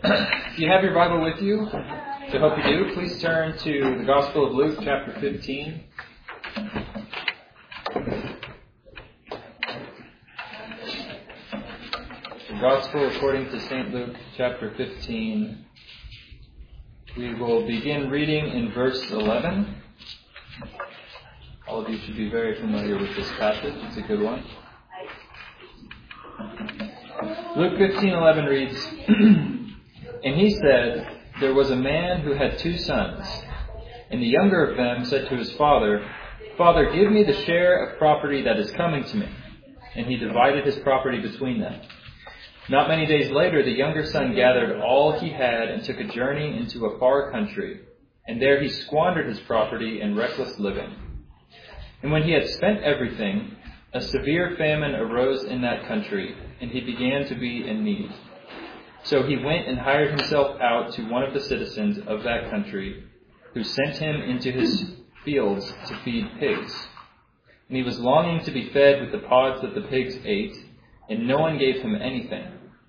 If you have your Bible with you, which I hope you do, please turn to the Gospel of Luke, chapter 15. The Gospel according to St. Luke, chapter 15. We will begin reading in verse 11. All of you should be very familiar with this passage. It's a good one. Luke 15:11 reads, And he said, There was a man who had 2 sons, and the younger of them said to his father, Father, give me the share of property that is coming to me. And he divided his property between them. Not many days later, the younger son gathered all he had and took a journey into a far country, and there he squandered his property in reckless living. And when he had spent everything, a severe famine arose in that country, and he began to be in need. So he went and hired himself out to one of the citizens of that country, who sent him into his fields to feed pigs. And he was longing to be fed with the pods that the pigs ate, and no one gave him anything.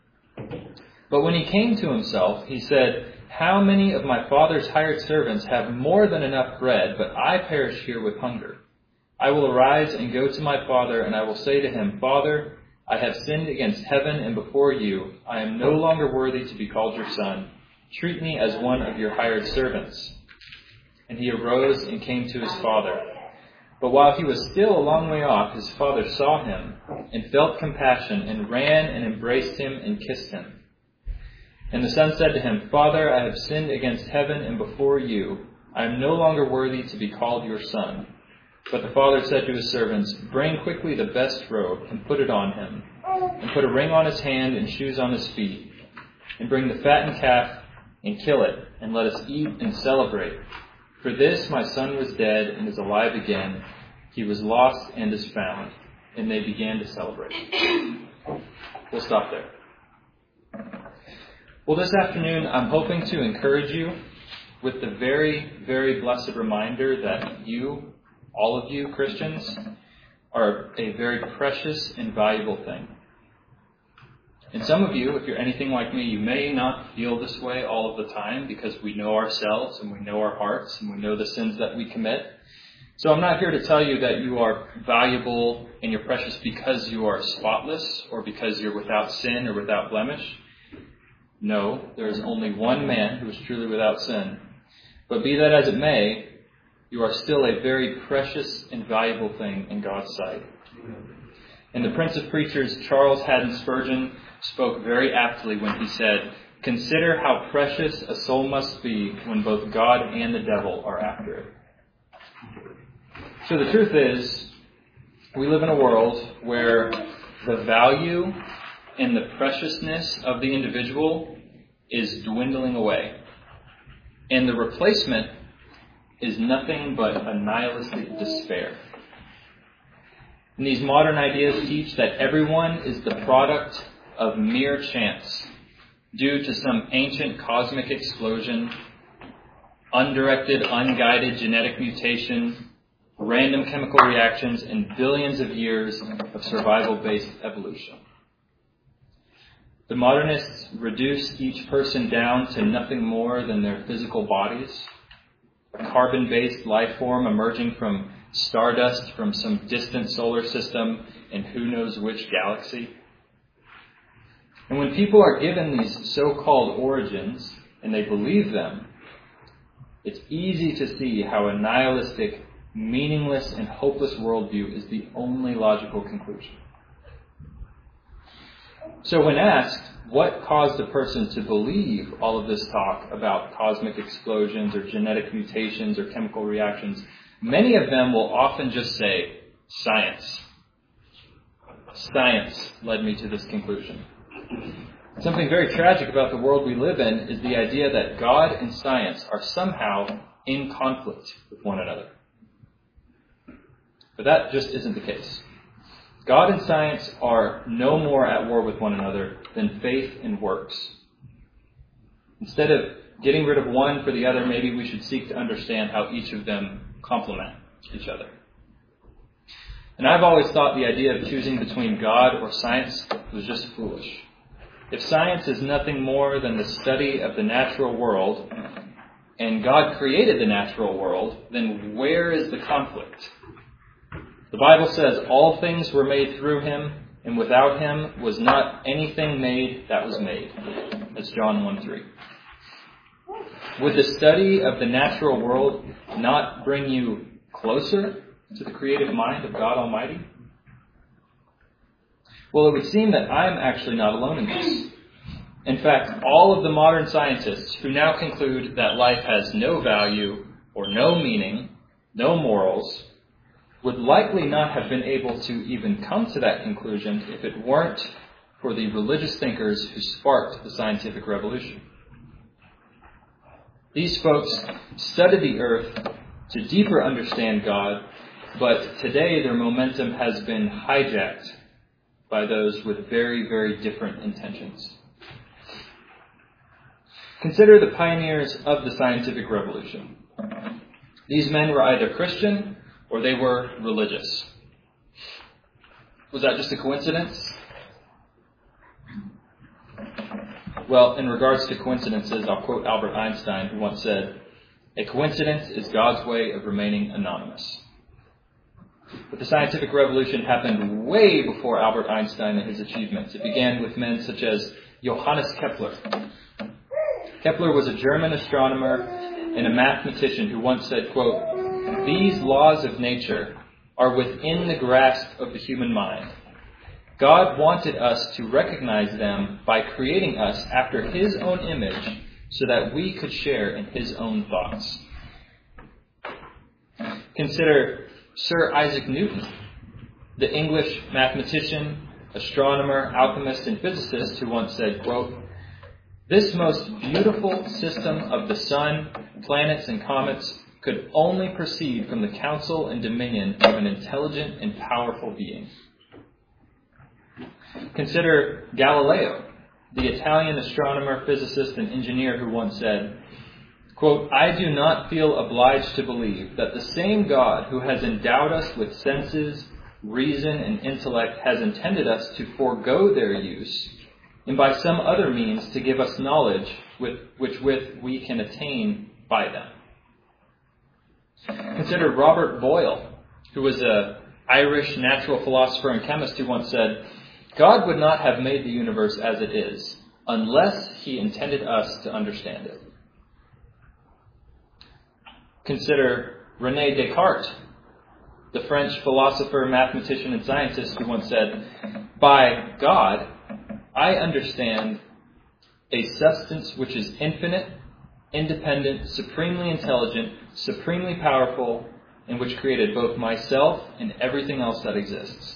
But when he came to himself, he said, How many of my father's hired servants have more than enough bread, but I perish here with hunger? I will arise and go to my father, and I will say to him, Father, I have sinned against heaven and before you. I am no longer worthy to be called your son. Treat me as one of your hired servants. And he arose and came to his father. But while he was still a long way off, his father saw him and felt compassion and ran and embraced him and kissed him. And the son said to him, Father, I have sinned against heaven and before you. I am no longer worthy to be called your son. But the father said to his servants, Bring quickly the best robe and put it on him, and put a ring on his hand and shoes on his feet, and bring the fattened calf and kill it, and let us eat and celebrate. For this my son was dead and is alive again. He was lost and is found. And they began to celebrate. We'll stop there. Well, this afternoon I'm hoping to encourage you with the very, very blessed reminder that you, all of you Christians, are a very precious and valuable thing. And some of you, if you're anything like me, you may not feel this way all of the time because we know ourselves and we know our hearts and we know the sins that we commit. So I'm not here to tell you that you are valuable and you're precious because you are spotless or because you're without sin or without blemish. No, there is only one man who is truly without sin. But be that as it may, you are still a very precious and valuable thing in God's sight. And the Prince of Preachers, Charles Haddon Spurgeon, spoke very aptly when he said, Consider how precious a soul must be when both God and the devil are after it. So the truth is, we live in a world where the value and the preciousness of the individual is dwindling away. And the replacement is nothing but a nihilistic despair. And these modern ideas teach that everyone is the product of mere chance due to some ancient cosmic explosion, undirected, unguided genetic mutation, random chemical reactions, and billions of years of survival-based evolution. The modernists reduce each person down to nothing more than their physical bodies, a carbon-based life form emerging from stardust from some distant solar system in who knows which galaxy. And when people are given these so-called origins, and they believe them, it's easy to see how a nihilistic, meaningless, and hopeless worldview is the only logical conclusion. So when asked what caused a person to believe all of this talk about cosmic explosions or genetic mutations or chemical reactions, many of them will often just say, science. Science led me to this conclusion. Something very tragic about the world we live in is the idea that God and science are somehow in conflict with one another. But that just isn't the case. God and science are no more at war with one another than faith and works. Instead of getting rid of one for the other, maybe we should seek to understand how each of them complement each other. And I've always thought the idea of choosing between God or science was just foolish. If science is nothing more than the study of the natural world, and God created the natural world, then where is the conflict? The Bible says all things were made through him, and without him was not anything made that was made. That's John 1:3. Would the study of the natural world not bring you closer to the creative mind of God Almighty? Well, it would seem that I'm actually not alone in this. In fact, all of the modern scientists who now conclude that life has no value or no meaning, no morals, would likely not have been able to even come to that conclusion if it weren't for the religious thinkers who sparked the scientific revolution. These folks studied the earth to deeper understand God, but today their momentum has been hijacked by those with very, very different intentions. Consider the pioneers of the scientific revolution. These men were either Christian or they were religious. Was that just a coincidence? Well, in regards to coincidences, I'll quote Albert Einstein, who once said, "A coincidence is God's way of remaining anonymous." But the scientific revolution happened way before Albert Einstein and his achievements. It began with men such as Johannes Kepler. Kepler was a German astronomer and a mathematician who once said, quote, "These laws of nature are within the grasp of the human mind. God wanted us to recognize them by creating us after his own image so that we could share in his own thoughts." Consider Sir Isaac Newton, the English mathematician, astronomer, alchemist, and physicist who once said, quote, "This most beautiful system of the sun, planets, and comets could only proceed from the counsel and dominion of an intelligent and powerful being." Consider Galileo, the Italian astronomer, physicist, and engineer who once said, quote, "I do not feel obliged to believe that the same God who has endowed us with senses, reason, and intellect has intended us to forego their use and by some other means to give us knowledge which we can attain by them." Consider Robert Boyle, who was an Irish natural philosopher and chemist who once said, "God would not have made the universe as it is unless he intended us to understand it." Consider René Descartes, the French philosopher, mathematician, and scientist who once said, "By God, I understand a substance which is infinite, independent, supremely intelligent, supremely powerful, and which created both myself and everything else that exists."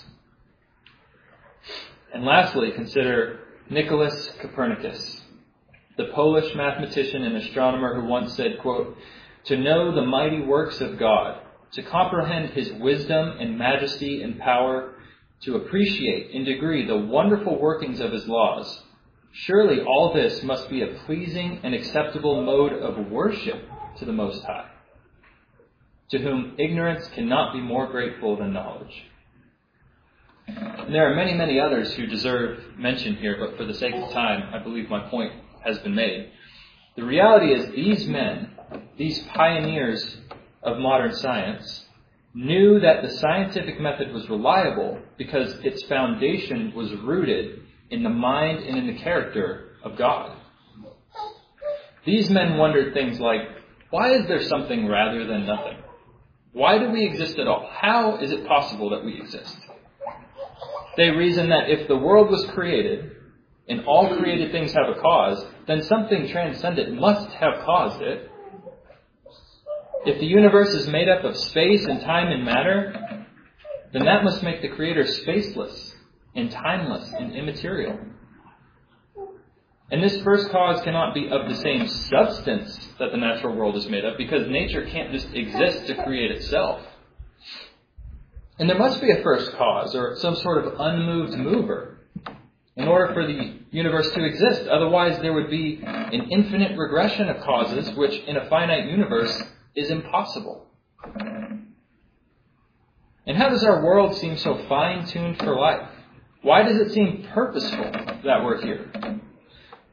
And lastly, consider Nicholas Copernicus, the Polish mathematician and astronomer who once said, quote, "To know the mighty works of God, to comprehend his wisdom and majesty and power, to appreciate in degree the wonderful workings of his laws, surely all this must be a pleasing and acceptable mode of worship to the Most High, to whom ignorance cannot be more grateful than knowledge." And there are many, many others who deserve mention here, but for the sake of time, I believe my point has been made. The reality is these men, these pioneers of modern science, knew that the scientific method was reliable because its foundation was rooted in the mind and in the character of God. These men wondered things like, why is there something rather than nothing? Why do we exist at all? How is it possible that we exist? They reasoned that if the world was created, and all created things have a cause, then something transcendent must have caused it. If the universe is made up of space and time and matter, then that must make the Creator spaceless and timeless and immaterial. And this first cause cannot be of the same substance that the natural world is made of, because nature can't just exist to create itself. And there must be a first cause, or some sort of unmoved mover, in order for the universe to exist. Otherwise, there would be an infinite regression of causes, which in a finite universe is impossible. And how does our world seem so fine-tuned for life? Why does it seem purposeful that we're here?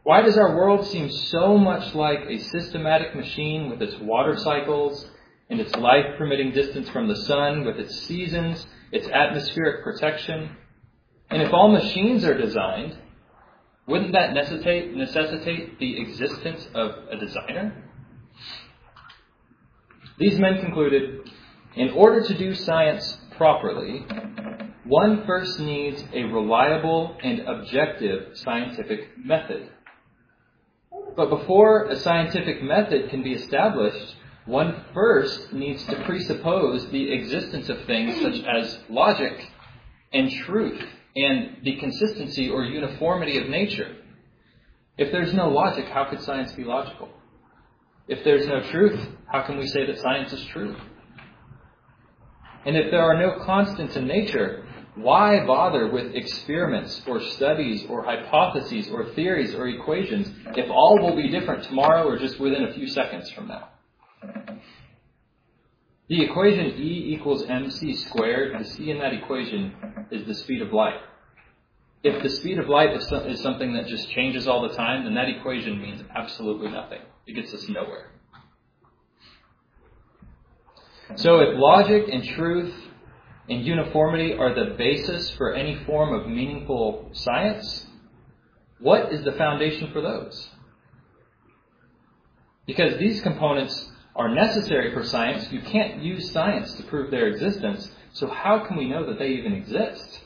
Why does our world seem so much like a systematic machine with its water cycles and its life-permitting distance from the sun, with its seasons, its atmospheric protection? And if all machines are designed, wouldn't that necessitate the existence of a designer? These men concluded, in order to do science properly, one first needs a reliable and objective scientific method. But before a scientific method can be established, one first needs to presuppose the existence of things such as logic and truth and the consistency or uniformity of nature. If there's no logic, how could science be logical? If there's no truth, how can we say that science is true? And if there are no constants in nature, why bother with experiments or studies or hypotheses or theories or equations if all will be different tomorrow or just within a few seconds from now? The equation E equals mc squared, the c in that equation is the speed of light. If the speed of light is something that just changes all the time, then that equation means absolutely nothing. It gets us nowhere. So if logic and truth and uniformity are the basis for any form of meaningful science, what is the foundation for those? Because these components are necessary for science, you can't use science to prove their existence, so how can we know that they even exist?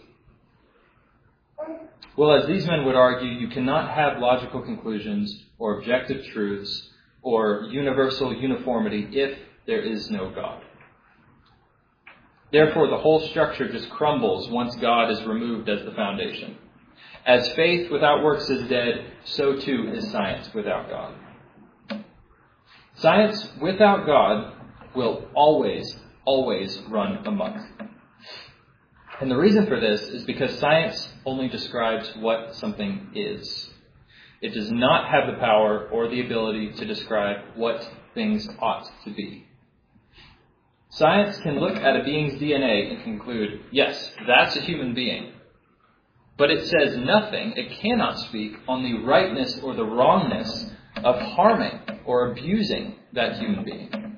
Well, as these men would argue, you cannot have logical conclusions or objective truths or universal uniformity if there is no God. Therefore, the whole structure just crumbles once God is removed as the foundation. As faith without works is dead, so too is science without God. Science without God will always run amok. And the reason for this is because science only describes what something is. It does not have the power or the ability to describe what things ought to be. Science can look at a being's DNA and conclude, yes, that's a human being. But it says nothing, it cannot speak on the rightness or the wrongness of harming or abusing that human being.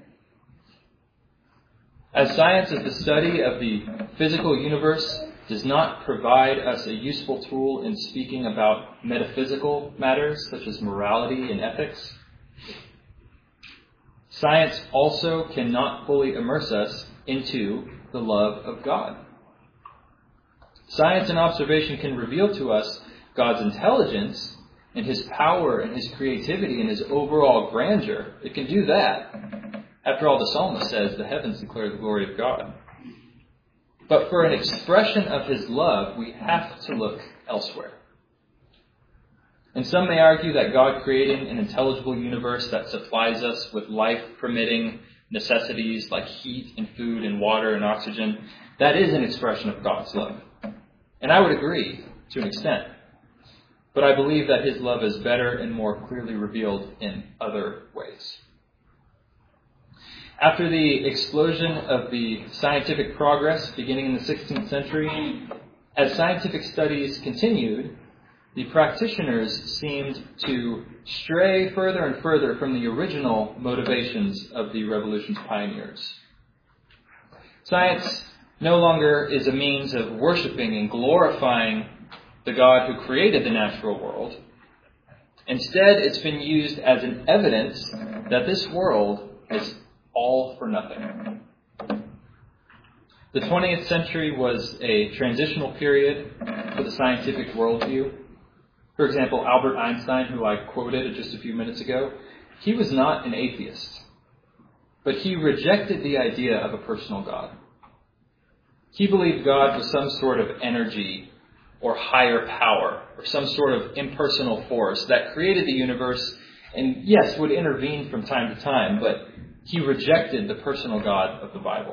As science as the study of the physical universe does not provide us a useful tool in speaking about metaphysical matters such as morality and ethics, science also cannot fully immerse us into the love of God. Science and observation can reveal to us God's intelligence and His power and His creativity and His overall grandeur. It can do that. After all, the psalmist says, the heavens declare the glory of God. But for an expression of His love, we have to look elsewhere. And some may argue that God creating an intelligible universe that supplies us with life-permitting necessities like heat and food and water and oxygen, that is an expression of God's love. And I would agree to an extent. But I believe that His love is better and more clearly revealed in other ways. After the explosion of the scientific progress beginning in the 16th century, as scientific studies continued, the practitioners seemed to stray further and further from the original motivations of the revolution's pioneers. Science no longer is a means of worshiping and glorifying the God who created the natural world. Instead, it's been used as an evidence that this world is all for nothing. The 20th century was a transitional period for the scientific worldview. For example, Albert Einstein, who I quoted just a few minutes ago, he was not an atheist, but he rejected the idea of a personal God. He believed God was some sort of energy or higher power or some sort of impersonal force that created the universe and, yes, would intervene from time to time, but he rejected the personal God of the Bible.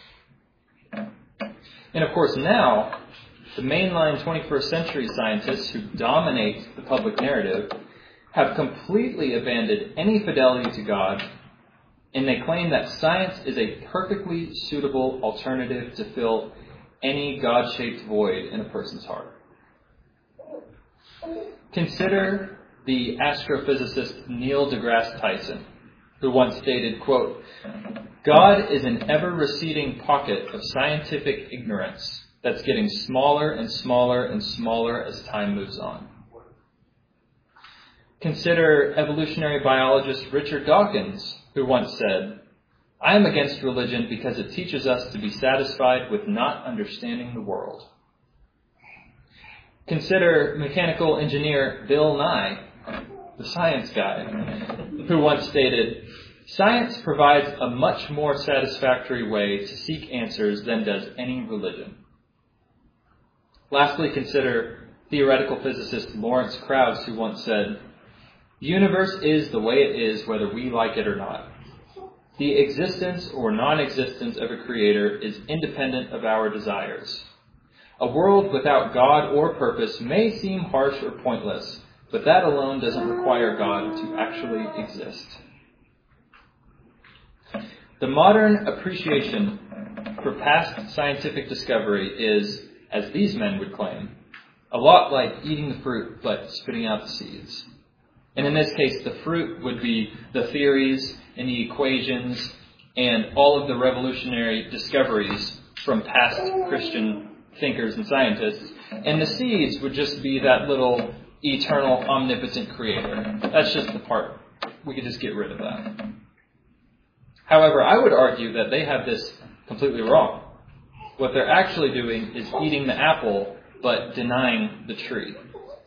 And of course now, the mainline 21st century scientists who dominate the public narrative have completely abandoned any fidelity to God, and they claim that science is a perfectly suitable alternative to fill any God-shaped void in a person's heart. Consider the astrophysicist Neil deGrasse Tyson, who once stated, quote, "God is an ever-receding pocket of scientific ignorance that's getting smaller and smaller and smaller as time moves on." Consider evolutionary biologist Richard Dawkins, who once said, "I am against religion because it teaches us to be satisfied with not understanding the world." Consider mechanical engineer Bill Nye, the science guy, who once stated, "Science provides a much more satisfactory way to seek answers than does any religion." Lastly, consider theoretical physicist Lawrence Krauss, who once said, "The universe is the way it is whether we like it or not. The existence or non-existence of a creator is independent of our desires. A world without God or purpose may seem harsh or pointless, but that alone doesn't require God to actually exist." The modern appreciation for past scientific discovery is, as these men would claim, a lot like eating the fruit but spitting out the seeds. And in this case, the fruit would be the theories and the equations and all of the revolutionary discoveries from past Christian thinkers and scientists. And the seeds would just be that little eternal, omnipotent creator. That's just the part. We could just get rid of that. However, I would argue that they have this completely wrong. What they're actually doing is eating the apple, but denying the tree.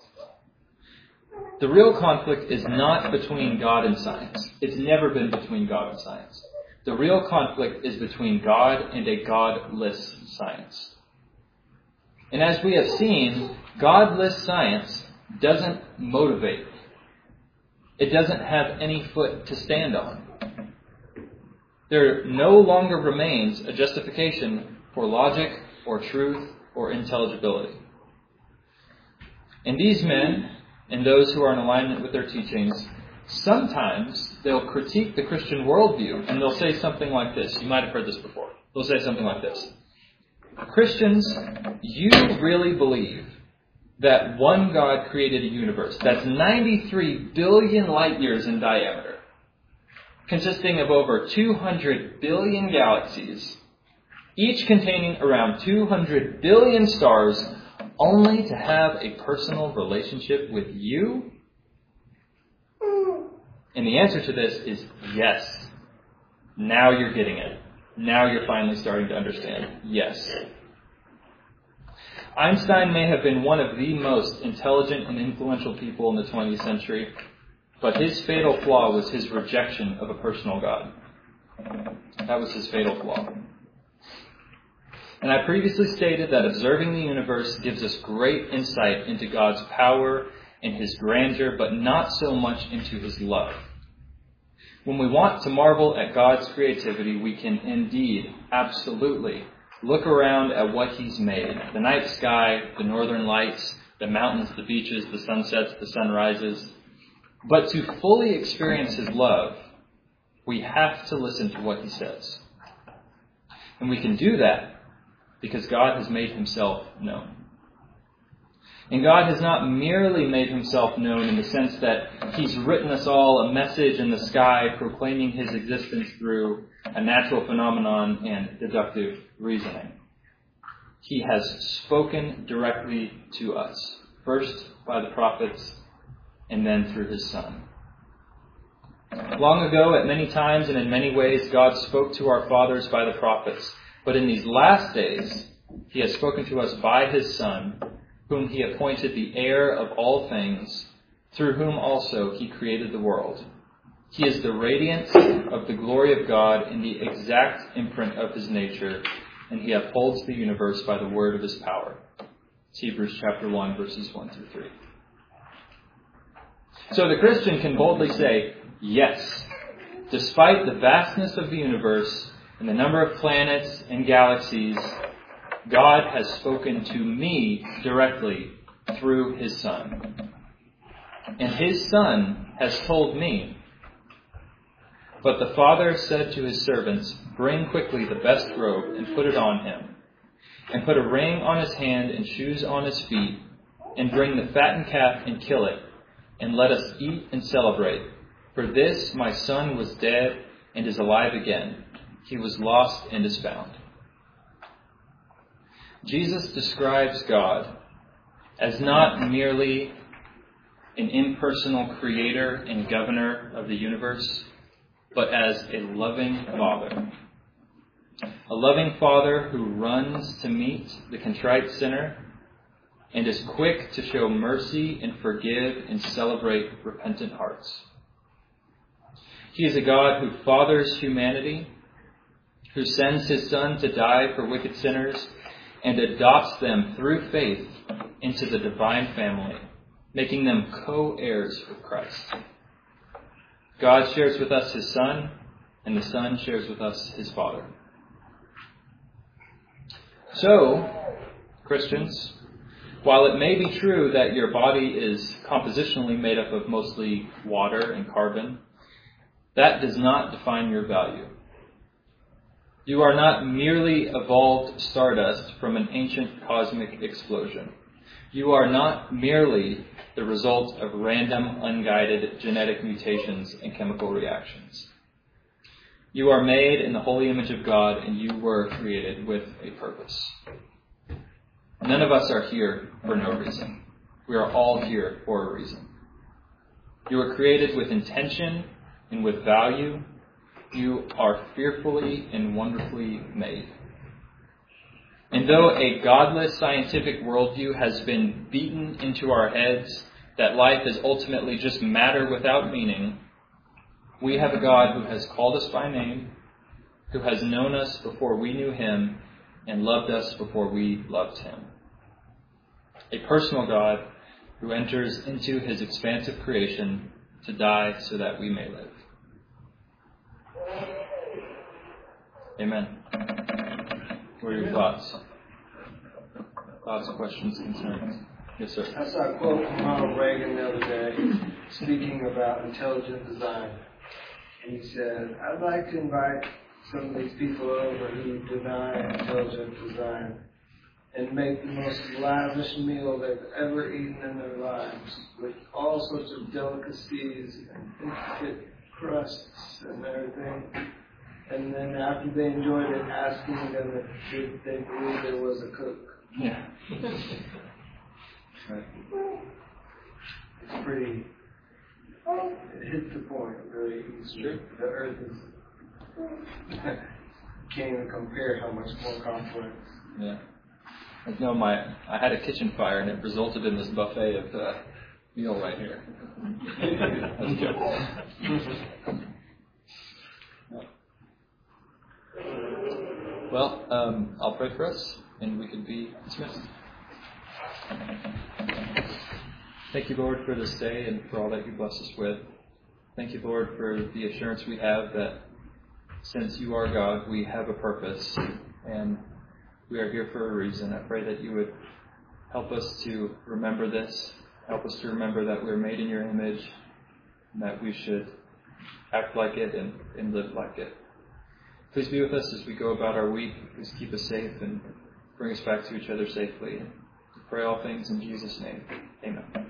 The real conflict is not between God and science. It's never been between God and science. The real conflict is between God and a godless science. And as we have seen, godless science doesn't motivate. It doesn't have any foot to stand on. There no longer remains a justification for logic or truth or intelligibility. And these men, and those who are in alignment with their teachings, sometimes they'll critique the Christian worldview, and they'll say something like this. You might have heard this before. They'll say something like this: "Christians, you really believe that one God created a universe that's 93 billion light years in diameter, consisting of over 200 billion galaxies, each containing around 200 billion stars, only to have a personal relationship with you?" And the answer to this is yes. Now you're getting it. Now you're finally starting to understand. Yes. Einstein may have been one of the most intelligent and influential people in the 20th century, but his fatal flaw was his rejection of a personal God. That was his fatal flaw. And I previously stated that observing the universe gives us great insight into God's power and His grandeur, but not so much into His love. When we want to marvel at God's creativity, we can indeed, absolutely, look around at what He's made. The night sky, the northern lights, the mountains, the beaches, the sunsets, the sunrises. But to fully experience His love, we have to listen to what He says. And we can do that because God has made Himself known. And God has not merely made Himself known in the sense that He's written us all a message in the sky proclaiming His existence through a natural phenomenon and deductive reasoning. He has spoken directly to us, first by the prophets and then through His Son. Long ago, at many times and in many ways, God spoke to our fathers by the prophets. But in these last days, He has spoken to us by His Son, whom He appointed the heir of all things, through whom also He created the world. He is the radiance of the glory of God in the exact imprint of His nature, and He upholds the universe by the word of His power. It's Hebrews chapter 1, verses 1 through 3. So the Christian can boldly say, yes, despite the vastness of the universe and the number of planets and galaxies, God has spoken to me directly through His Son. And His Son has told me, "But the Father said to His servants, bring quickly the best robe and put it on Him, and put a ring on His hand and shoes on His feet, and bring the fattened calf and kill it, and let us eat and celebrate. For this my son was dead and is alive again. He was lost and is found." Jesus describes God as not merely an impersonal creator and governor of the universe, but as a loving Father. A loving Father who runs to meet the contrite sinner and is quick to show mercy and forgive and celebrate repentant hearts. He is a God who fathers humanity, who sends his Son to die for wicked sinners and adopts them through faith into the divine family, making them co-heirs with Christ. God shares with us his Son, and the Son shares with us his Father. So, Christians, while it may be true that your body is compositionally made up of mostly water and carbon, that does not define your value. You are not merely evolved stardust from an ancient cosmic explosion. You are not merely the result of random, unguided genetic mutations and chemical reactions. You are made in the holy image of God, and you were created with a purpose. None of us are here for no reason. We are all here for a reason. You were created with intention and with value. You are fearfully and wonderfully made. And though a godless scientific worldview has been beaten into our heads that life is ultimately just matter without meaning, we have a God who has called us by name, who has known us before we knew him, and loved us before we loved him. A personal God who enters into his expansive creation to die so that we may live. Amen. What are your thoughts? Thoughts, questions, concerns? Yes, sir. I saw a quote from Ronald Reagan the other day speaking about intelligent design. And he said, "I'd like to invite some of these people over who deny intelligent design and make the most lavish meal they've ever eaten in their lives with all sorts of delicacies and intricate crusts and everything. And then after they enjoyed it, asking them if they believe there was a cook." Yeah. It's pretty, it hits the point really easily. Sure. The earth is, can't even compare how much more complex. Yeah. No, I had a kitchen fire and it resulted in this buffet of meal right here. That's a joke. Well, I'll pray for us and we can be dismissed. Thank you, Lord, for this day and for all that you bless us with. Thank you, Lord, for the assurance we have that since you are God, we have a purpose and we are here for a reason. I pray that you would help us to remember this. Help us to remember that we're made in your image and that we should act like it and live like it. Please be with us as we go about our week. Please keep us safe and bring us back to each other safely. We pray all things in Jesus' name. Amen.